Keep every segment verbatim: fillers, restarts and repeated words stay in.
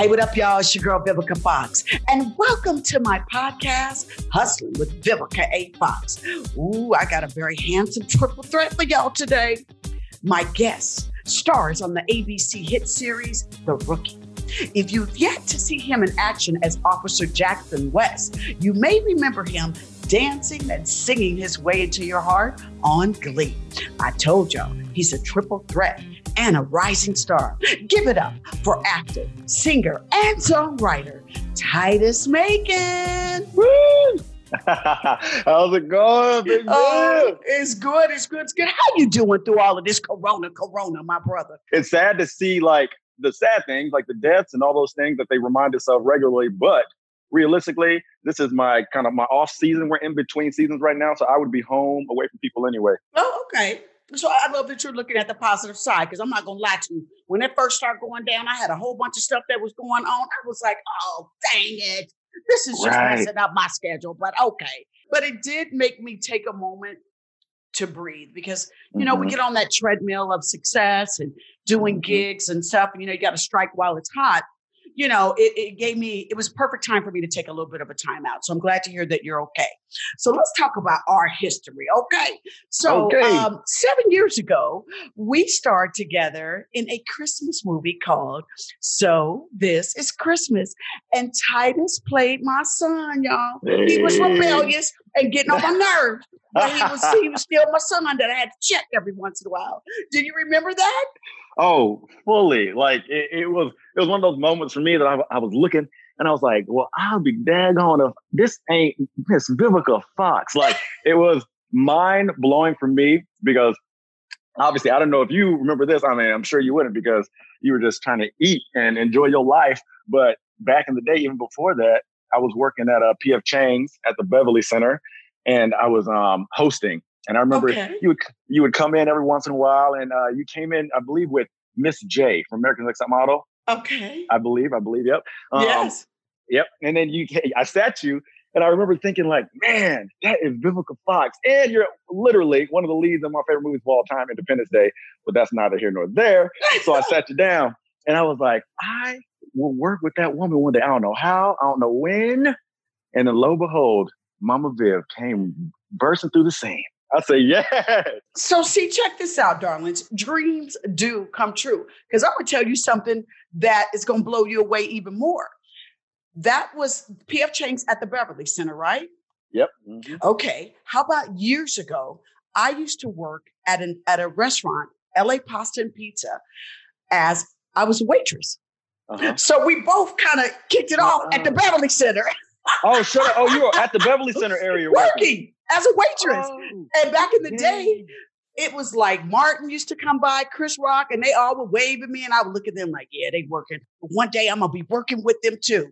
Hey, what up, y'all? It's your girl, Vivica Fox. And welcome to my podcast, Hustling with Vivica A. Fox. Ooh, I got a very handsome triple threat for y'all today. My guest stars on the A B C hit series, The Rookie. If you've yet to see him in action as Officer Jackson West, you may remember him dancing and singing his way into your heart on Glee. I told y'all, he's a triple threat and a rising star. Give it up for actor, singer, and songwriter, Titus Macon. Woo! How's it going, big man? Oh, it's good, it's good, it's good. How you doing through all of this corona, corona, my brother? It's sad to see, like, the sad things, like the deaths and all those things that they remind us of regularly, but realistically, this is my kind of my off season. We're in between seasons right now, so I would be home away from people anyway. Oh, okay. So I love that you're looking at the positive side, because I'm not going to lie to you. When it first started going down, I had a whole bunch of stuff that was going on. I was like, oh, dang it. This is just Right. messing up my schedule, but okay. But it did make me take a moment to breathe, because, you know, Mm-hmm. we get on that treadmill of success and doing Mhm. gigs and stuff. And, you know, you got to strike while it's hot. You know, it, it gave me, it was perfect time for me to take a little bit of a time out. So I'm glad to hear that you're okay. So let's talk about our history. Okay. So Okay. Um, seven years ago, we starred together in a Christmas movie called So This Is Christmas. And Titus played my son, y'all. He was Hey. rebellious and getting on my nerves. But he was, he was still my son that I had to check every once in a while. Do you remember that? Oh, fully. Like it, it was it was one of those moments for me that I, I was looking and I was like, well, I'll be daggone if this ain't Miss Vivica Fox. Like it was mind blowing for me, because obviously I don't know if you remember this. I mean, I'm sure you wouldn't, because you were just trying to eat and enjoy your life. But back in the day, even before that, I was working at a P F Chang's at the Beverly Center, and I was um, hosting. And I remember Okay. you would you would come in every once in a while, and uh, you came in, I believe, with Miss J from American Next Top Model. Okay. I believe, I believe, yep. Um, Yes. Yep. And then you, I sat you, and I remember thinking, like, man, that is Vivica Fox, and you're literally one of the leads in my favorite movies of all time, Independence Day. But that's neither here nor there. So I sat you down, and I was like, I will work with that woman one day. I don't know how, I don't know when. And then lo and behold, Mama Viv came bursting through the scene. I say, yeah. So see, check this out, darlings. Dreams do come true. Because I'm going to tell you something that is going to blow you away even more. That was P F Chang's at the Beverly Center, right? Yep. Mm-hmm. Okay. How about years ago? I used to work at an at a restaurant, L A Pasta and Pizza, as I was a waitress. Uh-huh. So we both kind of kicked it off at the Beverly Center. Oh, shut up. Oh, you were at the Beverly Center area working. Working as a waitress. Oh, And back in the day, dang. it was like Martin used to come by, Chris Rock, and they all would wave at me, and I would look at them like, yeah, they working. One day I'm gonna be working with them too.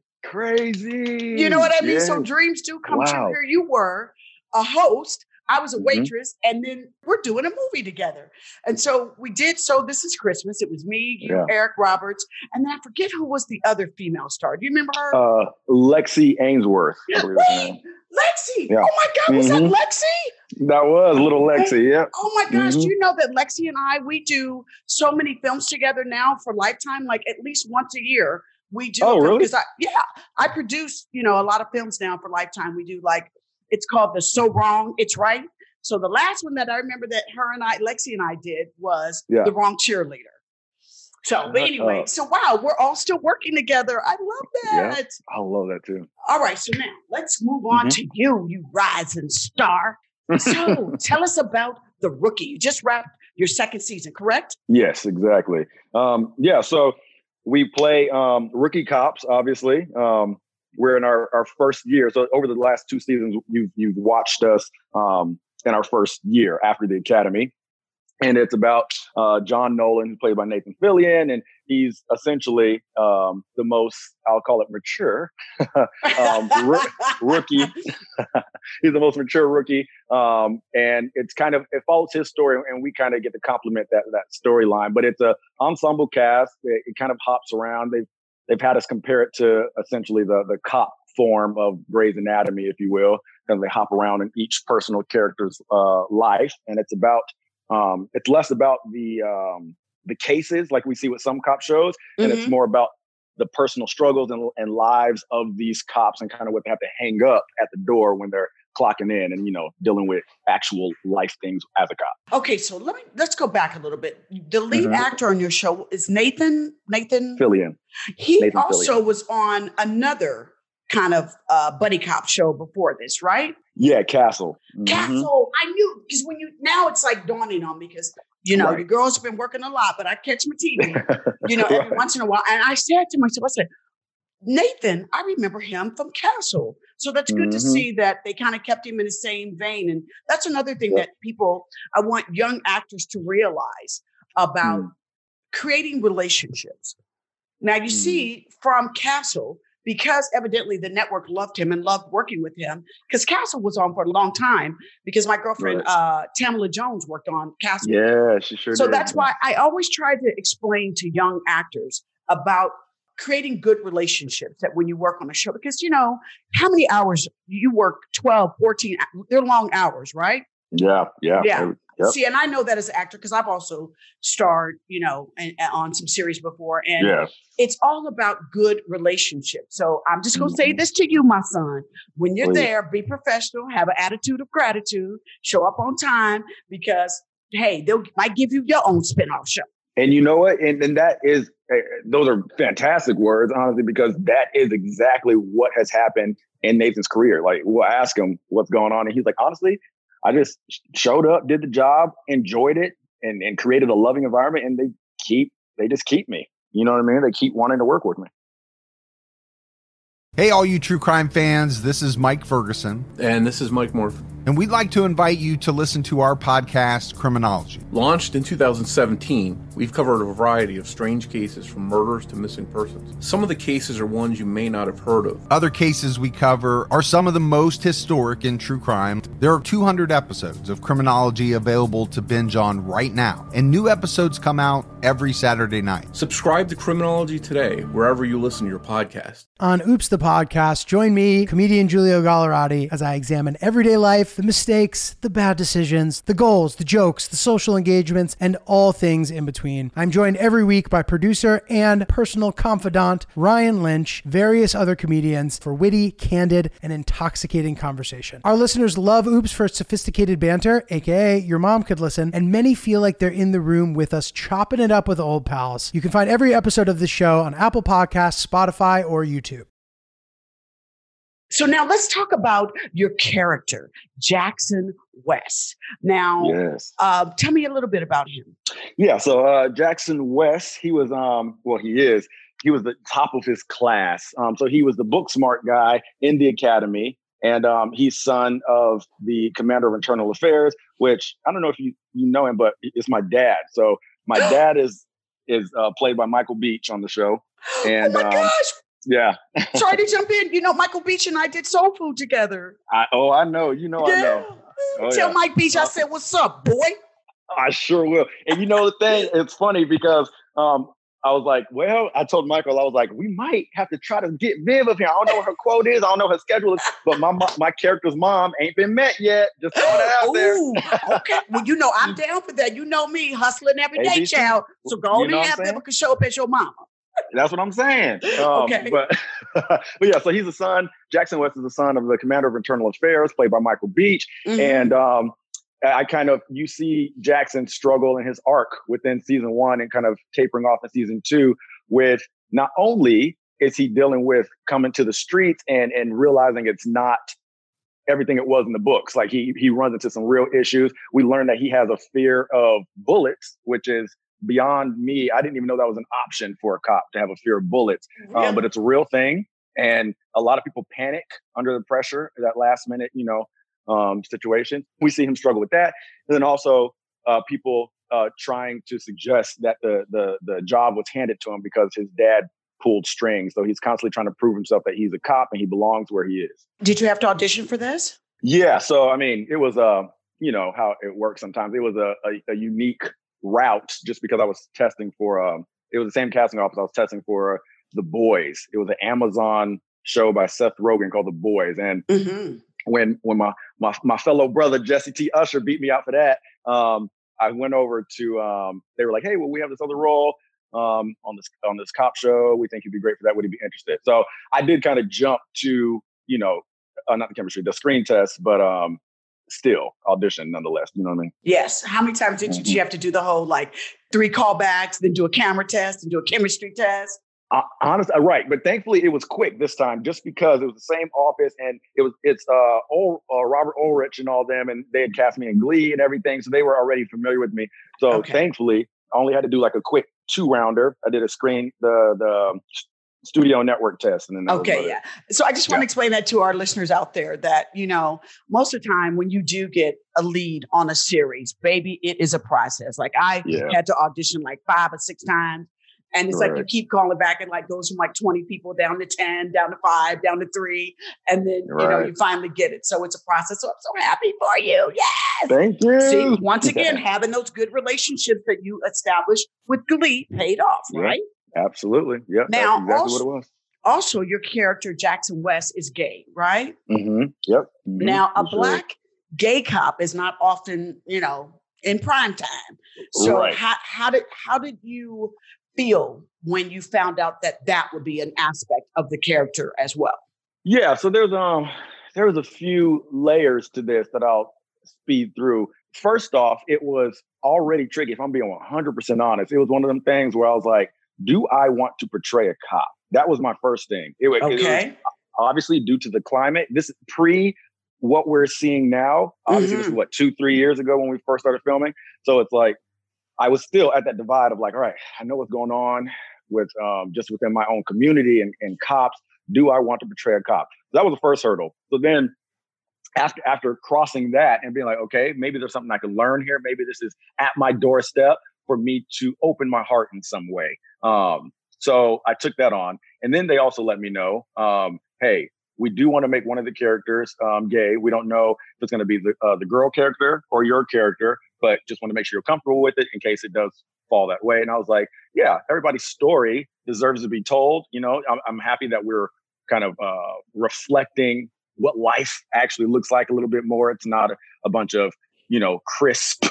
Crazy. You know what I mean? Yes. So dreams do come Wow. true. Here you were, a host. I was a Mhm. waitress, and then we're doing a movie together. And so we did So This Is Christmas. It was me, you, Yeah. Eric Roberts, and then I forget who was the other female star. Do you remember her? Uh, Lexi Ainsworth. I believe her name. Wait, Lexi. Yeah. Oh my God, was Mhm. that Lexi? That was little Lexi. Yeah. Oh my gosh, Mhm. do you know that Lexi and I, we do so many films together now for Lifetime, like at least once a year. We do. Oh, really? Because I, yeah, I produce, you know, a lot of films now for Lifetime. We do like, it's called the So Wrong, It's Right. So the last one that I remember that her and I, Lexi and I did was Yeah. The Wrong Cheerleader. So, but Shut anyway, up. so wow, we're all still working together. I love Yeah. that. I love that too. All right, so now let's move on Mhm. to you, you rising star. So tell us about The Rookie. You just wrapped your second season, correct? Yes, exactly. Um, yeah, so we play um, rookie cops, obviously. Um, we're in our, our first year. So over the last two seasons, you've, you've watched us um, in our first year after the academy. And it's about uh, John Nolan, played by Nathan Fillion, and he's essentially um, the most, I'll call it mature, um, roo- rookie. He's the most mature rookie. Um, and it's kind of, it follows his story, and we kind of get to complement that that storyline. But it's a ensemble cast. It, it kind of hops around. They've, they've had us compare it to essentially the, the cop form of Grey's Anatomy, if you will, because they hop around in each personal character's uh, life. And it's about, Um, it's less about the um, the cases like we see with some cop shows, and Mhm. it's more about the personal struggles and, and lives of these cops and kind of what they have to hang up at the door when they're clocking in and, you know, dealing with actual life things as a cop. Okay, so let me let's go back a little bit. The lead Mm-hmm. actor on your show is Nathan. Nathan Fillion. He Nathan also Fillion. was on another kind of uh, buddy cop show before this, right? Yeah, Castle. Mm-hmm. Castle. I knew because when you now it's like dawning on me because you know Right. your girls have been working a lot, but I catch my T V, you know, every Right. once in a while, and I said to myself, I said, Nathan, I remember him from Castle. So that's good Mm-hmm. to see that they kind of kept him in the same vein. And that's another thing Yep. that people, I want young actors to realize about Mm. creating relationships. Now, you Mm. see from Castle, because evidently the network loved him and loved working with him, because Castle was on for a long time, because my girlfriend, Right. uh, Tamala Jones, worked on Castle. Yeah, she sure So did. that's why I always try to explain to young actors about creating good relationships that when you work on a show, because, you know, how many hours you work, twelve, fourteen, they're long hours, right? Yeah, yeah. Yeah. Yep. See, and I know that as an actor, because I've also starred, you know, and, and on some series before. And Yeah. it's all about good relationships. So I'm just going to say Mhm. this to you, my son. When you're Please. there, be professional, have an attitude of gratitude, show up on time, because, hey, they might give you your own spinoff show. And you know what? And, and that is, uh, those are fantastic words, honestly, because that is exactly what has happened in Nathan's career. Like, we'll ask him what's going on. And he's like, honestly, I just showed up, did the job, enjoyed it, and, and created a loving environment. And they keep, they just keep me. You know what I mean? They keep wanting to work with me. Hey, all you true crime fans, this is Mike Ferguson. And this is Mike Morphy. And we'd like to invite you to listen to our podcast, Criminology. Launched in two thousand seventeen, we've covered a variety of strange cases from murders to missing persons. Some of the cases are ones you may not have heard of. Other cases we cover are some of the most historic in true crime. There are two hundred episodes of Criminology available to binge on right now, and new episodes come out every Saturday night. Subscribe to Criminology today, wherever you listen to your podcast. On Oops the Podcast, join me, comedian Giulio Gallerati, as I examine everyday life, the mistakes, the bad decisions, the goals, the jokes, the social engagements, and all things in between. I'm joined every week by producer and personal confidant Ryan Lynch, various other comedians, for witty, candid, and intoxicating conversation. Our listeners love Oops for its sophisticated banter, aka your mom could listen, and many feel like they're in the room with us chopping it up with old pals. You can find every episode of this show on Apple Podcasts, Spotify, or YouTube. So now let's talk about your character, Jackson West. Now, Yes. uh, tell me a little bit about him. Yeah. So uh, Jackson West, he was, um, well, he is, he was the top of his class. Um, so he was the book smart guy in the academy. And um, he's son of the commander of internal affairs, which I don't know if you, you know him, but it's my dad. So my dad is is uh, played by Michael Beach on the show. And oh my um, gosh. yeah. Sorry to jump in. You know, Michael Beach and I did Soul Food together. I, oh, I know. You know, I know. Oh, Tell yeah. Mike Beach I said, what's up, boy? I sure will. And you know the thing, it's funny because um, I was like, well, I told Michael, I was like, we might have to try to get Viv up here. I don't know what her quote is. I don't know her schedule is, but my mo- my character's mom ain't been met yet. Just throwing it out there. Ooh, okay. Well, you know, I'm down for that. You know me, hustling every day, A B C. child. So go You on know and what have I'm saying? Vivica show up as your mama. That's what I'm saying. Um, Okay. But, but yeah, so he's a son. Jackson West is the son of the commander of internal affairs, played by Michael Beach. Mhm. And um, I kind of, you see Jackson struggle in his arc within season one and kind of tapering off in season two with not only is he dealing with coming to the streets and, and realizing it's not everything it was in the books. Like he, he runs into some real issues. We learned that he has a fear of bullets, which is beyond me. I didn't even know that was an option for a cop to have a fear of bullets, um, but it's a real thing. And a lot of people panic under the pressure, that last minute, you know, um, situation. We see him struggle with that. And then also uh, people uh, trying to suggest that the, the, the job was handed to him because his dad pulled strings. So he's constantly trying to prove himself that he's a cop and he belongs where he is. Did you have to audition for this? Yeah. So, I mean, it was, uh, you know, how it works sometimes. It was a, a, a unique route just because I was testing for, um, it was the same casting office I was testing for uh, The Boys. It was an Amazon show by Seth Rogen called The Boys. And Mm-hmm. when when my, my my fellow brother, Jesse T. Usher, beat me out for that, um, I went over to, um, they were like, hey, well, we have this other role. um, on this on this cop show. We think he'd be great for that. Would he be interested? So I did kind of jump to, you know, uh, not the chemistry, the screen test, but um, still audition nonetheless. You know what I mean? Yes. How many times did you, did you have to do the whole like three callbacks, then do a camera test, and do a chemistry test? Uh, honestly, right, but thankfully it was quick this time, just because it was the same office, and it was it's uh, Ul, uh Robert Ulrich and all them, and they had cast me in Glee and everything, so they were already familiar with me. So Okay. thankfully, I only had to do like a quick two rounder. I did a screen the the studio network test, and then that was Okay, about it. yeah. So I just want to Yeah. explain that to our listeners out there that, you know, most of the time when you do get a lead on a series, baby, it is a process. Like I Yeah. had to audition like five or six times. And it's like you Right. keep calling back and like goes from like twenty people down to ten, down to five, down to three. And then, you know, Right. you finally get it. So it's a process. So I'm so happy for you. Yes. Thank you. See, once again, having those good relationships that you established with Glee paid off, Yeah. right? Absolutely. Yeah. Now, that's exactly also- what it was. Also, your character, Jackson West, is gay, right? Mm-hmm. Yep. Mhm. Now, a For sure. black gay cop is not often, you know, in prime time. So Right. how, how did how did you feel when you found out that that would be an aspect of the character as well? Yeah, so there's um there's a few layers to this that I'll speed through. First off, it was already tricky. If I'm being one hundred percent honest, it was one of them things where I was like, do I want to portray a cop? That was my first thing. It, wa- it was Okay. obviously due to the climate. This is pre what we're seeing now. Obviously, this is Mhm. what, two, three years ago when we first started filming. So it's like, I was still at that divide of like, all right, I know what's going on with um, just within my own community and, and cops. Do I want to portray a cop? That was the first hurdle. So then after after crossing that and being like, okay, maybe there's something I can learn here. Maybe this is at my doorstep for me to open my heart in some way. Um, so I took that on. And then they also let me know, um, hey, we do want to make one of the characters um, gay. We don't know if it's going to be the, uh, the girl character or your character, but just want to make sure you're comfortable with it in case it does fall that way. And I was like, yeah, everybody's story deserves to be told. You know, I'm, I'm happy that we're kind of uh, reflecting what life actually looks like a little bit more. It's not a, a bunch of, you know, crisp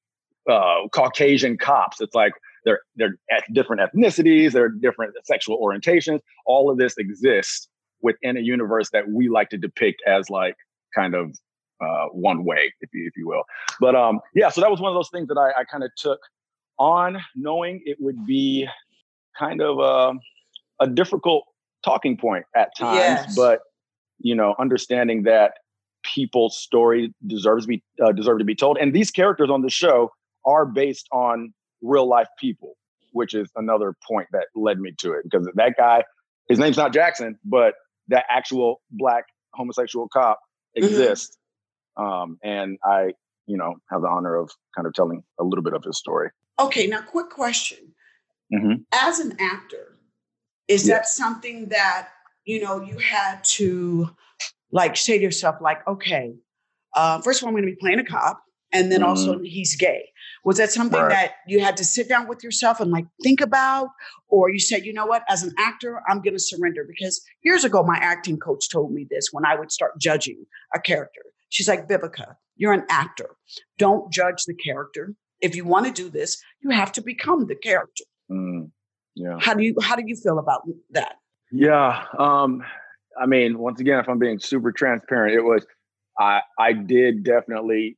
uh, Caucasian cops. It's like they're they're at different ethnicities, they're different sexual orientations. All of this exists within a universe that we like to depict as like kind of uh, one way, if you if you will. But um, yeah, so that was one of those things that I, I kind of took on, knowing it would be kind of a, a difficult talking point at times, Yes. but you know, understanding that people's story deserves to be uh, deserve to be told, and these characters on the show are based on real life people, which is another point that led me to it, because that guy, his name's not Jackson, but that actual black homosexual cop exists. Um, and I, you know, have the honor of kind of telling a little bit of his story. Okay, now quick question. Mm-hmm. As an actor, is Yeah. that something that, you know, you had to like say to yourself, like, okay, uh, first of all, I'm going to be playing a cop, and then Mhm. also he's gay. Was that something Right. that you had to sit down with yourself and like think about? Or you said, you know what, as an actor, I'm going to surrender? Because years ago, my acting coach told me this when I would start judging a character. She's like, Vivica, you're an actor. Don't judge the character. If you want to do this, you have to become the character. Mm, yeah. How do you how do you feel about that? Yeah. Um, I mean, once again, if I'm being super transparent, it was, I, I did definitely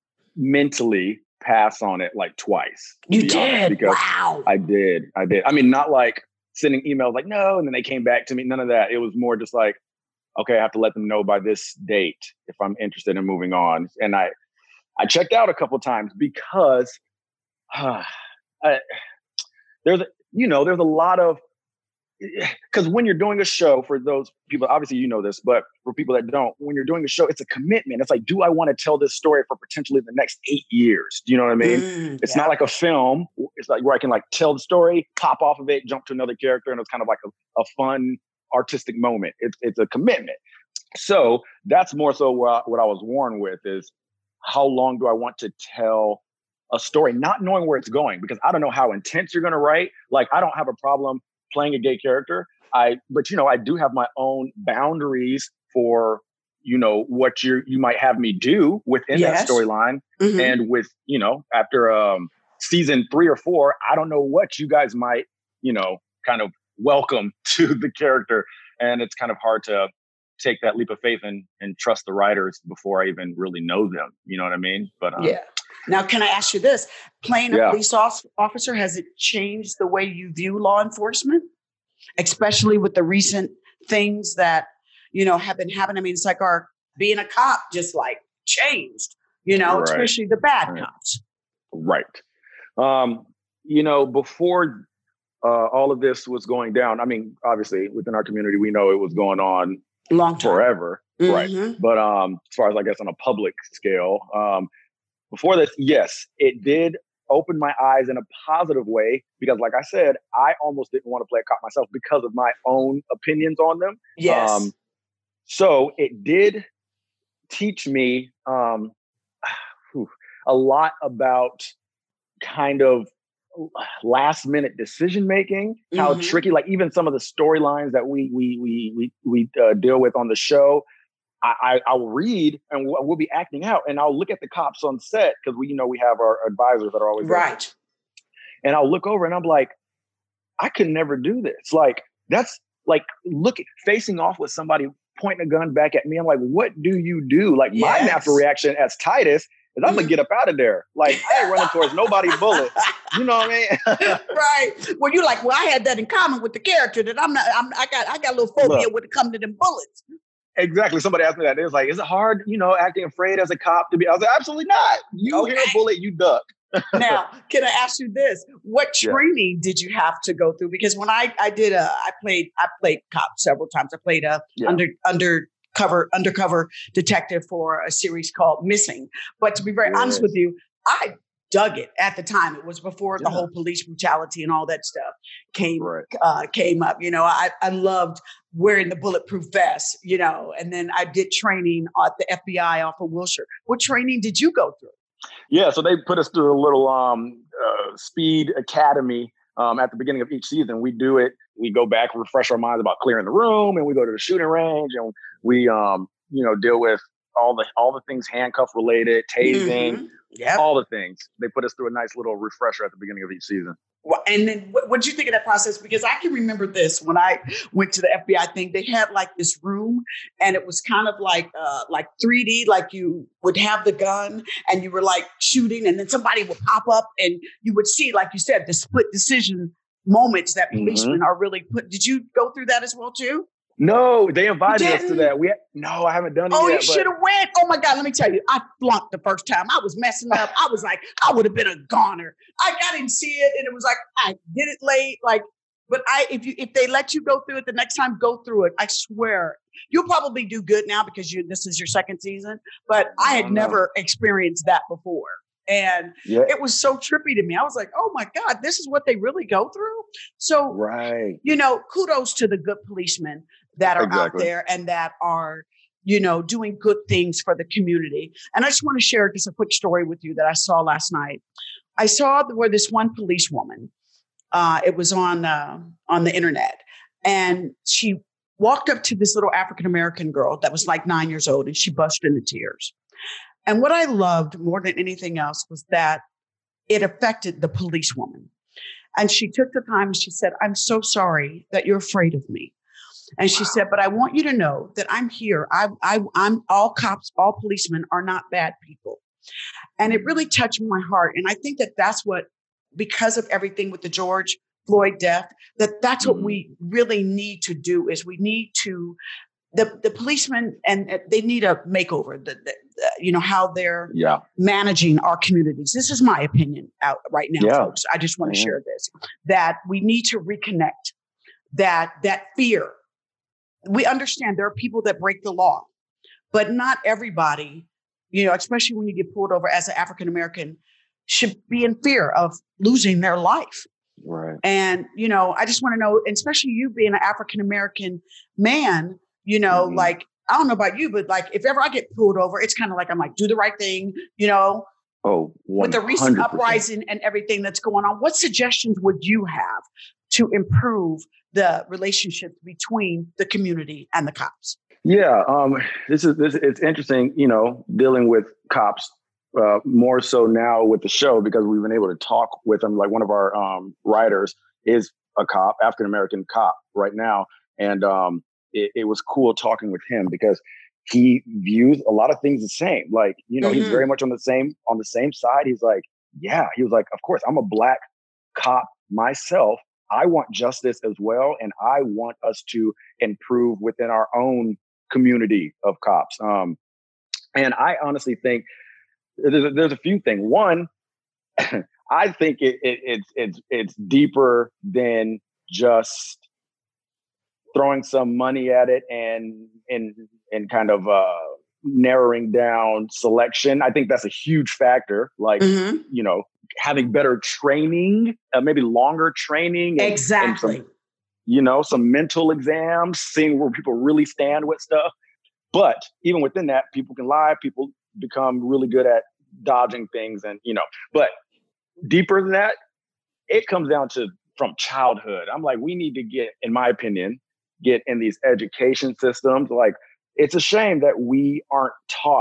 mentally pass on it like twice. to You be honest, did. because Wow. I did. I did. I mean, not like sending emails like, no, and then they came back to me. None of that. It was more just like, okay, I have to let them know by this date if I'm interested in moving on. And I, I checked out a couple times because uh, I, there's, you know, there's a lot of, because when you're doing a show, for those people, obviously you know this, but for people that don't, when you're doing a show, it's a commitment. It's like, do I want to tell this story for potentially the next eight years? Do you know what I mean? Mm, It's yeah. not like a film. It's like where I can like tell the story, pop off of it, jump to another character, and it's kind of like a, a fun artistic moment. It's it's a commitment. So that's more so what I, what I was warned with is, how long do I want to tell a story, not knowing where it's going, because I don't know how intense you're going to write. Like, I don't have a problem playing a gay character. I, but you know, I do have my own boundaries for, you know, what you you might have me do within Yes. that storyline. Mhm. And with, you know, after um season three or four, I don't know what you guys might, you know, kind of welcome to the character. And it's kind of hard to take that leap of faith and, and trust the writers before I even really know them. You know what I mean? But um, yeah. Now, can I ask you this? Playing a yeah. police officer, has it changed the way you view law enforcement? Especially with the recent things that, you know, have been happening. I mean, it's like our being a cop just like changed, you know, right. especially the bad right. cops. Right. Um, you know, before uh, all of this was going down, I mean, obviously within our community, we know it was going on long time. forever. Mm-hmm. Right. But um, as far as I guess on a public scale, um, before this, yes, it did open my eyes in a positive way because, like I said, I almost didn't want to play a cop myself because of my own opinions on them. Yes. Um, so it did teach me um, whew, a lot about kind of last minute decision making, how mm-hmm. tricky, like even some of the storylines that we we we we we uh, deal with on the show. I, I I'll read and we'll, we'll be acting out, and I'll look at the cops on set because we you know we have our advisors that are always right. there. And I'll look over and I'm like, I could never do this. Like that's like look facing off with somebody pointing a gun back at me. I'm like, what do you do? Like yes. my natural reaction as Titus is I'm gonna get up out of there. Like I ain't running towards nobody's bullets. You know what I mean? Right. Well, you're like, well, I had that in common with the character that I'm not. I'm, I got. I got a little phobia Look, when it comes to them bullets. Exactly. Somebody asked me that. They was like, is it hard, you know, acting afraid as a cop to be? I was like, absolutely not. You okay. hear a bullet, you duck. Now, can I ask you this? What training yeah. did you have to go through? Because when I, I did a, I played, I played cop several times. I played a yeah. under, undercover, undercover detective for a series called Missing. But to be very yes. honest with you, I dug it at the time. It was before yeah. the whole police brutality and all that stuff came right. uh, came up. You know, I, I loved wearing the bulletproof vest, you know, and then I did training at the F B I off of Wilshire. What training did you go through? Yeah, so they put us through a little um, uh, speed academy um, at the beginning of each season. We do it. We go back, refresh our minds about clearing the room, and we go to the shooting range, and we, um, you know, deal with all the all the things handcuff related, tasing. Mm-hmm. Yep. All the things. They put us through a nice little refresher at the beginning of each season. Well, and then what did you think of that process? Because I can remember this when I went to the F B I thing, they had like this room and it was kind of like uh, like three D, like you would have the gun and you were like shooting and then somebody would pop up and you would see, like you said, the split decision moments that policemen mm-hmm. are really put. Did you go through that as well too? No, they invited us to that. We had, no, I haven't done it oh, yet. Oh, you should have went. Oh my God, let me tell you, I flunked the first time. I was messing up. I was like, I would have been a goner. I, I didn't see it, and it was like I did it late. Like, but I, if you if they let you go through it the next time, go through it. I swear, you'll probably do good now because you this is your second season. But I had oh, no. never experienced that before. And yeah. it was so trippy to me. I was like, oh my God, this is what they really go through. So, right. you know, kudos to the good policemen that are exactly. out there and that are, you know, doing good things for the community. And I just want to share just a quick story with you that I saw last night. I saw where this one police woman, uh, it was on, uh, on the internet, and she walked up to this little African-American girl that was like nine years old, and she burst into tears. And what I loved more than anything else was that it affected the policewoman. And she took the time and she said, I'm so sorry that you're afraid of me. And she wow. said, but I want you to know that I'm here. I, I, I'm all cops, all policemen are not bad people. And it really touched my heart. And I think that that's what, because of everything with the George Floyd death, that that's mm-hmm. what we really need to do is we need to The the policemen, and uh, they need a makeover, the, the, uh, you know, how they're yeah. managing our communities. This is my opinion out right now, yeah. folks. I just want to mm-hmm. share this, that we need to reconnect, that that fear. We understand there are people that break the law, but not everybody, you know, especially when you get pulled over as an African-American, should be in fear of losing their life. Right. And, you know, I just want to know, especially you being an African-American man, you know, mm-hmm. like, I don't know about you, but like, if ever I get pulled over, it's kind of like, I'm like, do the right thing, you know, oh, with the recent uprising and everything that's going on. What suggestions would you have to improve the relationship between the community and the cops? Yeah, um, this is this. It's interesting, you know, dealing with cops uh, more so now with the show because we've been able to talk with him. Like one of our um, writers is a cop, African-American cop right now. And um, it, it was cool talking with him because he views a lot of things the same. Like, you know, mm-hmm. he's very much on the same, on the same side. He's like, yeah, he was like, of course, I'm a Black cop myself. I want justice as well. And I want us to improve within our own community of cops. Um, and I honestly think there's a, there's a few things. One, I think it, it, it's it's it's deeper than just throwing some money at it and and and kind of uh, narrowing down selection. I think that's a huge factor. Like mm-hmm. you know, having better training, uh, maybe longer training, and, exactly. And some, you know, some mental exams, seeing where people really stand with stuff. But even within that, people can lie. People become really good at dodging things, and you know, but. Deeper than that, it comes down to from childhood. I'm like, we need to get, in my opinion, get in these education systems. Like, it's a shame that we aren't taught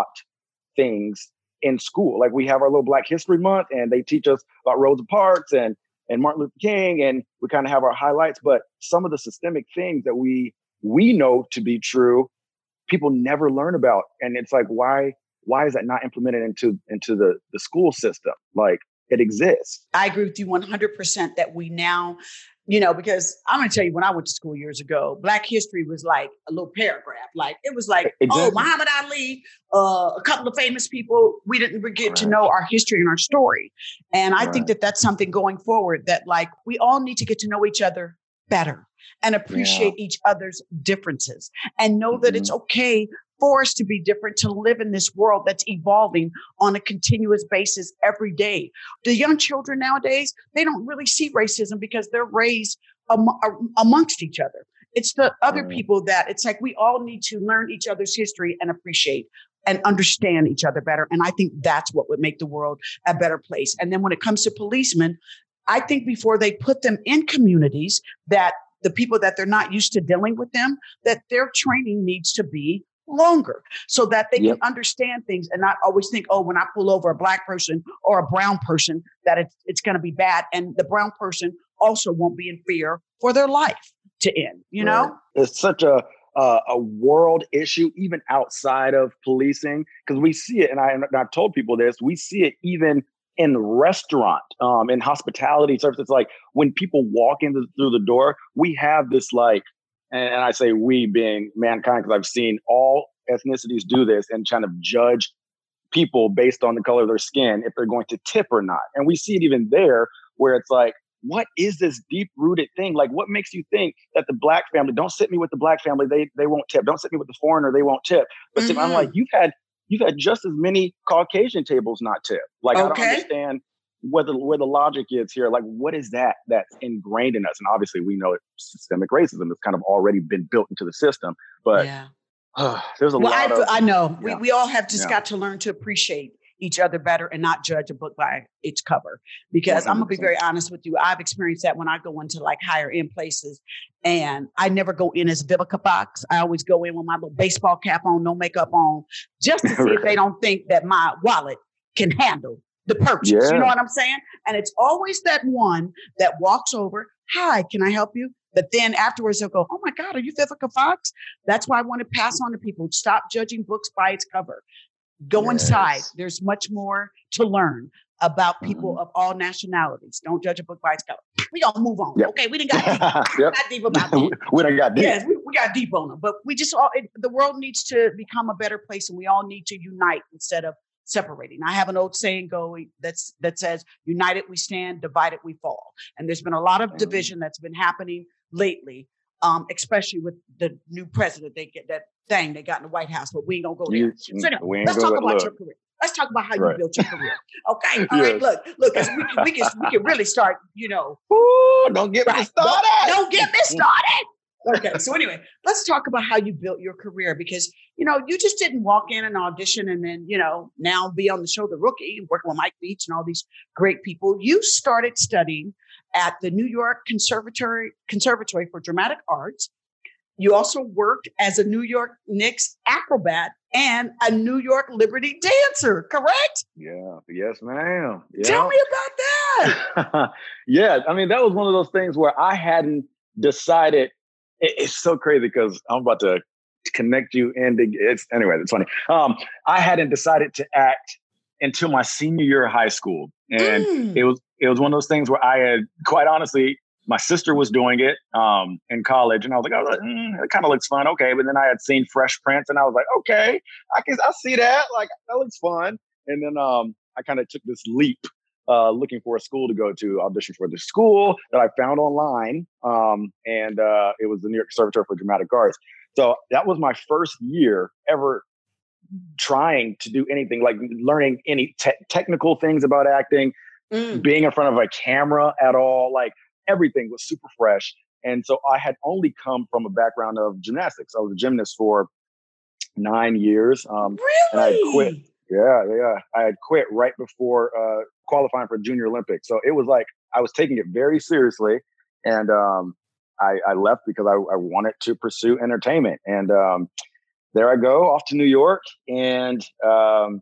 things in school. Like, we have our little Black History Month, and they teach us about Rosa Parks and and Martin Luther King, and we kind of have our highlights. But some of the systemic things that we we know to be true, people never learn about, and it's like, why why is that not implemented into into the the school system? Like. It exists. I agree with you one hundred percent that we now, you know, because I'm going to tell you, when I went to school years ago, Black history was like a little paragraph. Like, it was like, exactly. oh, Muhammad Ali, uh, a couple of famous people. We didn't get right. to know our history and our story. And I right. think that that's something going forward that, like, we all need to get to know each other better and appreciate yeah. each other's differences and know mm-hmm. that it's okay for us to be different, to live in this world that's evolving on a continuous basis every day. The young children nowadays, they don't really see racism because they're raised am- amongst each other. It's the other mm. people that it's like we all need to learn each other's history and appreciate and understand each other better. And I think that's what would make the world a better place. And then when it comes to policemen, I think before they put them in communities, that the people that they're not used to dealing with them, that their training needs to be longer so that they yep. can understand things and not always think, oh, when I pull over a Black person or a brown person, that it's it's going to be bad. And the brown person also won't be in fear for their life to end, you right. know? It's such a uh, a world issue, even outside of policing, because we see it. And, I, and I've told people this, we see it even in restaurant, um, in hospitality services. Like when people walk in the, through the door, we have this like, and I say we being mankind, because I've seen all ethnicities do this and kind of judge people based on the color of their skin, if they're going to tip or not. And we see it even there where it's like, what is this deep rooted thing? Like, what makes you think that the Black family, don't sit me with the Black family, they they won't tip. Don't sit me with the foreigner, they won't tip. But mm-hmm. I'm like, you've had you've had just as many Caucasian tables not tip. Like, okay. I don't understand where the, where the logic is here. Like, what is that that's ingrained in us? And obviously we know it, systemic racism has kind of already been built into the system, but yeah. uh, there's a well, lot I, of... I know. Yeah. We, we all have just yeah. got to learn to appreciate each other better and not judge a book by its cover. Because one hundred percent. I'm going to be very honest with you. I've experienced that when I go into like higher end places, and I never go in as Vivica Fox. I always go in with my little baseball cap on, no makeup on, just to see right. if they don't think that my wallet can handle the purchase. Yeah. You know what I'm saying? And it's always that one that walks over, hi, can I help you? But then afterwards they'll go, oh my God, are you Vivica Fox? That's why I want to pass on to people. Stop judging books by its cover. Go yes. inside. There's much more to learn about people mm-hmm. of all nationalities. Don't judge a book by its cover. We gonna move on. Yep. Okay, we didn't got deep. yep. got deep about that. we done got deep. Yes, we, we got deep on them. But we just all it, the world needs to become a better place, and we all need to unite instead of separating. I have an old saying going that's that says, "United we stand, divided we fall." And there's been a lot of mm-hmm. division that's been happening lately, um, especially with the new president. They get that thing they got in the White House, but we ain't gonna go there. You, so anyway, let's talk about look. your career. Let's talk about how right. you built your career. Okay. All yes. right. Look, look, we can, we can we can really start, you know. Ooh, don't get right. me started. Don't, don't get me started. Okay. So anyway, let's talk about how you built your career, because, you know, you just didn't walk in and audition and then, you know, now be on the show The Rookie, working with Mike Beach and all these great people. You started studying at the New York Conservatory Conservatory for Dramatic Arts. You also worked as a New York Knicks acrobat and a New York Liberty dancer, correct? Yeah. Yes, ma'am. Yeah. Tell me about that. Yeah. I mean, that was one of those things where I hadn't decided. It, it's so crazy because I'm about to connect you and it's anyway, it's funny. Um, I hadn't decided to act until my senior year of high school. And mm. it was it was one of those things where I had, quite honestly, my sister was doing it um, in college, and I was like, oh, mm, it kind of looks fun, okay. But then I had seen Fresh Prince, and I was like, okay, I can I see that, like that looks fun. And then um, I kind of took this leap, uh, looking for a school to go to, audition for the school that I found online, um, and uh, it was the New York Conservatory for Dramatic Arts. So that was my first year ever trying to do anything, like learning any te- technical things about acting, mm. being in front of a camera at all, like everything was super fresh. And so I had only come from a background of gymnastics. I was a gymnast for nine years. Um, really? And I had quit. Yeah, yeah. I had quit right before uh, qualifying for Junior Olympics. So it was like, I was taking it very seriously. And um, I, I left because I, I wanted to pursue entertainment. And um, there I go, off to New York. And um,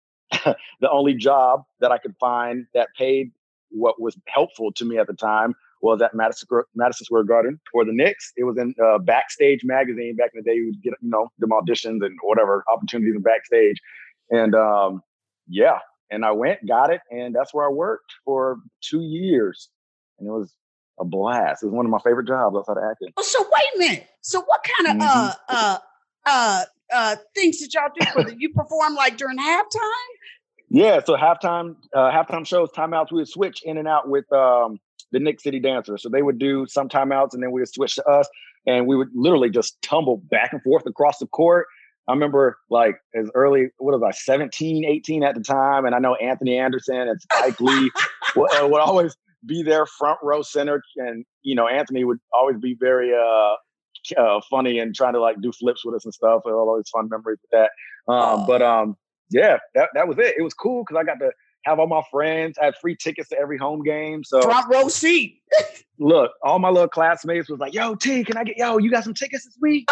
the only job that I could find that paid what was helpful to me at the time was at Madison, Madison Square Garden for the Knicks. It was in uh, Backstage magazine. Back in the day, you would get, you know, them auditions and whatever opportunities in Backstage. And um, yeah, and I went, got it. And that's where I worked for two years. And it was a blast. It was one of my favorite jobs outside of acting. Oh, so wait a minute. So what kind of mm-hmm. uh, uh, uh, uh, things did y'all do for it? You perform like during halftime? Yeah. So halftime, uh, halftime shows, timeouts, we would switch in and out with um, the Knick City Dancers. So they would do some timeouts and then we would switch to us and we would literally just tumble back and forth across the court. I remember like as early, what was I, seventeen, eighteen at the time. And I know Anthony Anderson and Spike Lee would, uh, would always be there front row center. And, you know, Anthony would always be very uh, uh, funny and trying to like do flips with us and stuff. So all those fun memories with that. Um, oh. But um, yeah, that, that was it. It was cool because I got to have all my friends. I had free tickets to every home game. So front row seat. Look, all my little classmates was like, yo, T, can I get, yo, you got some tickets this week?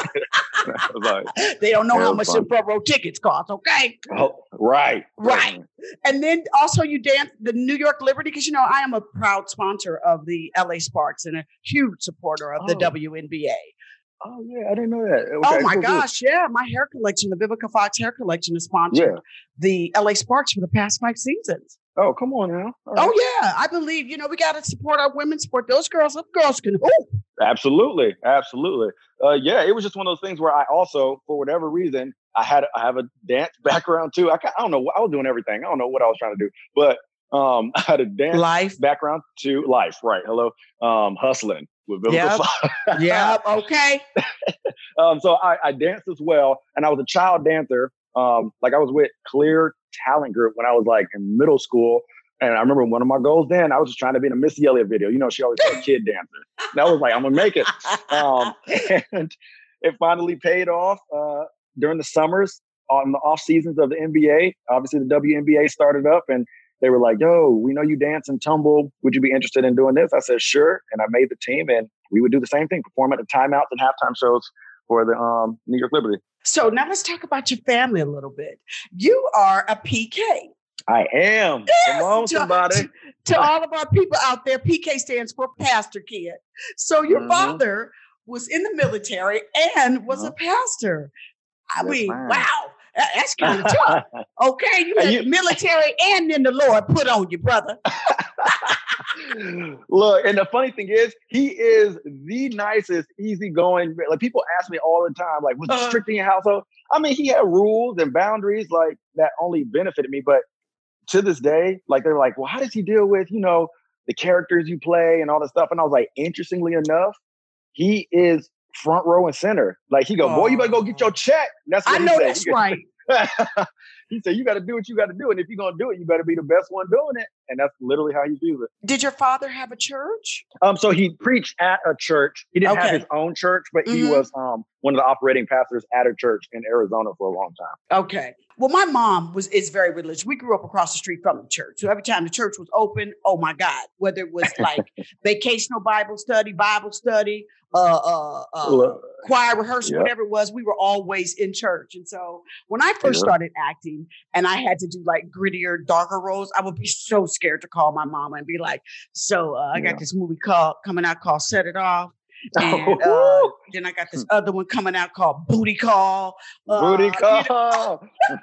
I was like, they don't know how much the front row tickets cost, okay? Oh, right. Right. And then also you dance the New York Liberty, because, you know, I am a proud sponsor of the L A Sparks and a huge supporter of oh. the W N B A. Oh, yeah, I didn't know that. Okay, oh, my cool, gosh, cool. yeah. My hair collection, the Vivica Fox hair collection is sponsored yeah. the L A Sparks for the past five seasons. Oh, come on now. Right. Oh, yeah. I believe, you know, we got to support our women's sport. Those girls, those girls can hoop. Absolutely. Absolutely. Uh, yeah, it was just one of those things where I also, for whatever reason, I had I have a dance background too. I, I don't know. I was doing everything. I don't know what I was trying to do, but um, I had a dance life. background to life. Right. Hello. Um, hustling with Vivica Yep. Yep. Okay. um, so I, I danced as well. And I was a child dancer. Um, like I was with Clear Talent Group when I was like in middle school. And I remember one of my goals then, I was just trying to be in a Missy Elliott video. You know, she always said kid dancer. And I was like, I'm going to make it. Um, and it finally paid off uh, during the summers on the off seasons of the N B A. Obviously, the W N B A started up and they were like, yo, we know you dance and tumble. Would you be interested in doing this? I said, sure. And I made the team and we would do the same thing, perform at the timeouts and halftime shows for the um, New York Liberty. So now let's talk about your family a little bit. You are a P K. I am. Yes, Come on, to, somebody. To, to all of our people out there, P K stands for Pastor Kid. So your mm-hmm. father was in the military and was uh-huh. a pastor. I That's mean, fine. Wow. That's kind of tough. Okay, you had you, the military and then the Lord put on you, brother. Look, and the funny thing is, he is the nicest, easygoing. Like people ask me all the time, like, was uh, it strict in your household? I mean, he had rules and boundaries like that only benefited me. But to this day, like they're like, well, how does he deal with, you know, the characters you play and all that stuff? And I was like, interestingly enough, he is front row and center. Like he go, boy, you better go get your check. That's what I he know said. that's right. he said, you got to do what you got to do. And if you're going to do it, you better be the best one doing it. And that's literally how he views it. Did your father have a church? Um, so he preached at a church. He didn't Okay. have his own church, but Mhm. he was um, one of the operating pastors at a church in Arizona for a long time. Okay. Well, my mom was is very religious. We grew up across the street from the church. So every time the church was open, oh my God, whether it was like vacational Bible study, Bible study, uh, uh, uh, Look, choir rehearsal, yeah. whatever it was, we were always in church. And so when I first Yeah. started acting and I had to do like grittier, darker roles, I would be so scared to call my mama and be like, so uh, I got Yeah. this movie called coming out called Set It Off. And uh, then I got this other one coming out called Booty Call. Uh, Booty you know, call.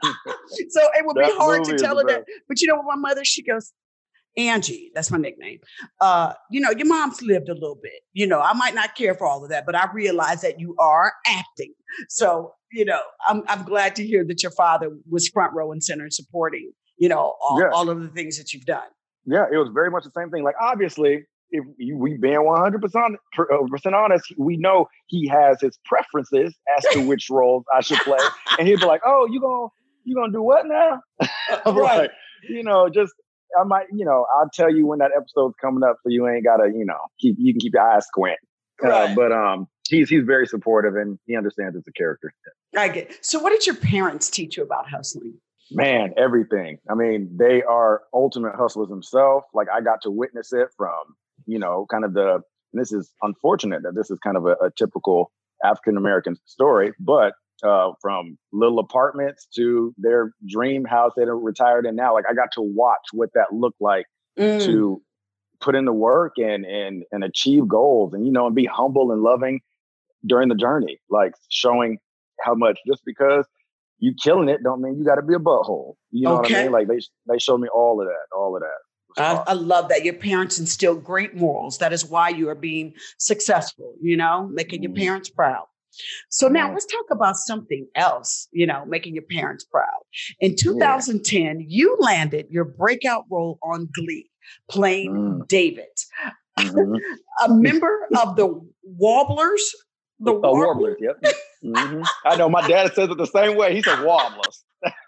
so it would be That hard to movie is tell the her that. best. But you know what, my mother, she goes, Angie, that's my nickname. Uh, you know, your mom's lived a little bit. You know, I might not care for all of that, but I realize that you are acting. So, you know, I'm I'm glad to hear that your father was front row and center and supporting, you know, all, Yeah. all of the things that you've done. Yeah, it was very much the same thing. Like, obviously, if you, we being one hundred percent honest, we know he has his preferences as to which roles I should play. And he'd be like, oh, you gonna, you gonna do what now? I'm Right. like, you know, just, I might, you know, I'll tell you when that episode's coming up so you ain't gotta, you know, keep, you can keep your eyes squint. Uh, Right. but um, he's, he's very supportive and he understands it's a character. I get. So what did your parents teach you about hustling? Man, everything. I mean, they are ultimate hustlers themselves. Like, I got to witness it from, you know, kind of the, and this is unfortunate that this is kind of a, a typical African-American story, but uh, from little apartments to their dream house that are retired in now, like I got to watch what that looked like Mm. to put in the work and, and, and achieve goals and, you know, and be humble and loving during the journey, like showing how much just because you killing it don't mean you got to be a butthole. You know what Okay. I mean? Like they, they showed me all of that, all of that. I, I love that your parents instill great morals. That is why you are being successful, you know, making your Mhm. parents proud. So now Yeah. let's talk about something else, you know, making your parents proud. In two thousand ten, you landed your breakout role on Glee, playing Mm. David, Mhm. a member of the Warblers. The Uh, warblers, yep. Mhm. I know my dad says it the same way. He said warblers.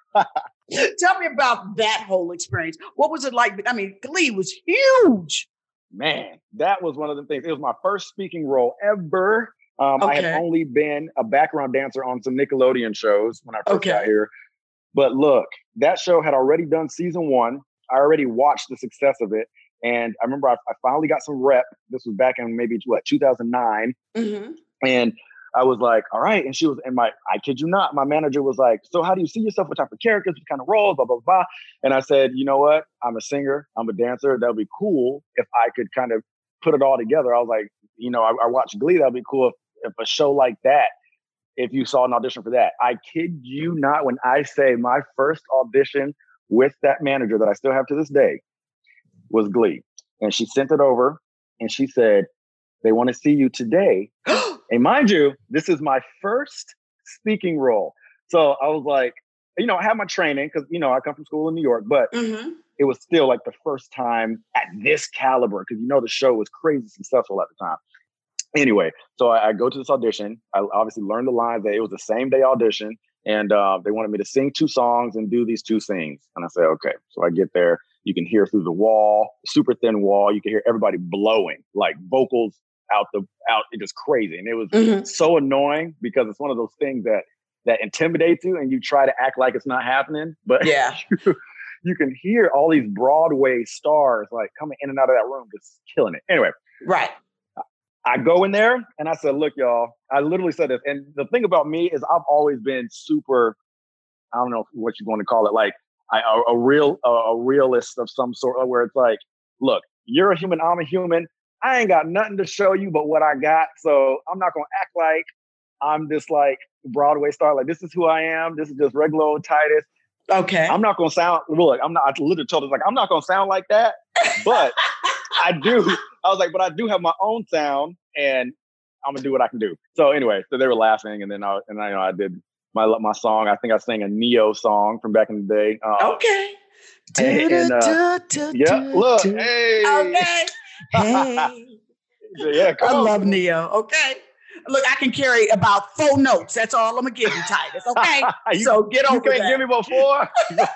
Tell me about that whole experience. What was it like? I mean, Glee was huge. Man, that was one of the things. It was my first speaking role ever. Um, I Okay. had only been a background dancer on some Nickelodeon shows when I first Okay. got here. But look, that show had already done season one. I already watched the success of it. And I remember I, I finally got some rep. This was back in maybe what, two thousand nine. Mhm. And I was like, all right. And she was, and my, I kid you not, my manager was like, so how do you see yourself? What type of characters, what kind of roles, blah, blah, blah. And I said, you know what? I'm a singer. I'm a dancer. That would be cool if I could kind of put it all together. I was like, you know, I, I watched Glee. That'd be cool if, if a show like that, if you saw an audition for that. I kid you not when I say my first audition with that manager that I still have to this day was Glee. And she sent it over and she said, they want to see you today. And mind you, this is my first speaking role. So I was like, you know, I had my training because, you know, I come from school in New York, but Mhm. it was still like the first time at this caliber because, you know, the show was crazy successful at the time. Anyway, so I, I go to this audition. I obviously learned the lines. That it was the same day audition. And uh, they wanted me to sing two songs and do these two things. And I said, okay. So I get there. You can hear through the wall, super thin wall. You can hear everybody blowing, like vocals out the out. It was crazy. And it was Mhm. so annoying because it's one of those things that that intimidates you and you try to act like it's not happening. But Yeah. you, you can hear all these Broadway stars like coming in and out of that room, just killing it. Anyway, Right. I go in there and I said, look, y'all, I literally said this. And the thing about me is I've always been super, I don't know what you're going to call it, like I, a, a real, a, a realist of some sort, where it's like, look, you're a human, I'm a human. I ain't got nothing to show you but what I got. So I'm not going to act like I'm this like Broadway star. Like, this is who I am. This is just regular old Titus. Okay. I'm not going to sound, look, I'm not, I literally told us like, I'm not going to sound like that, but I do. I was like, but I do have my own sound and I'm gonna do what I can do. So anyway, so they were laughing and then I, and I, you know, I did my, my song. I think I sang a Neo song from back in the day. Uh, Okay. And, and, uh, yeah, look, hey. Okay. Hey. Yeah, come I on. love Neo. Okay. Look, I can carry about four notes. That's all I'm gonna give you, Titus. Okay, you, so get over you can't that. give me about four.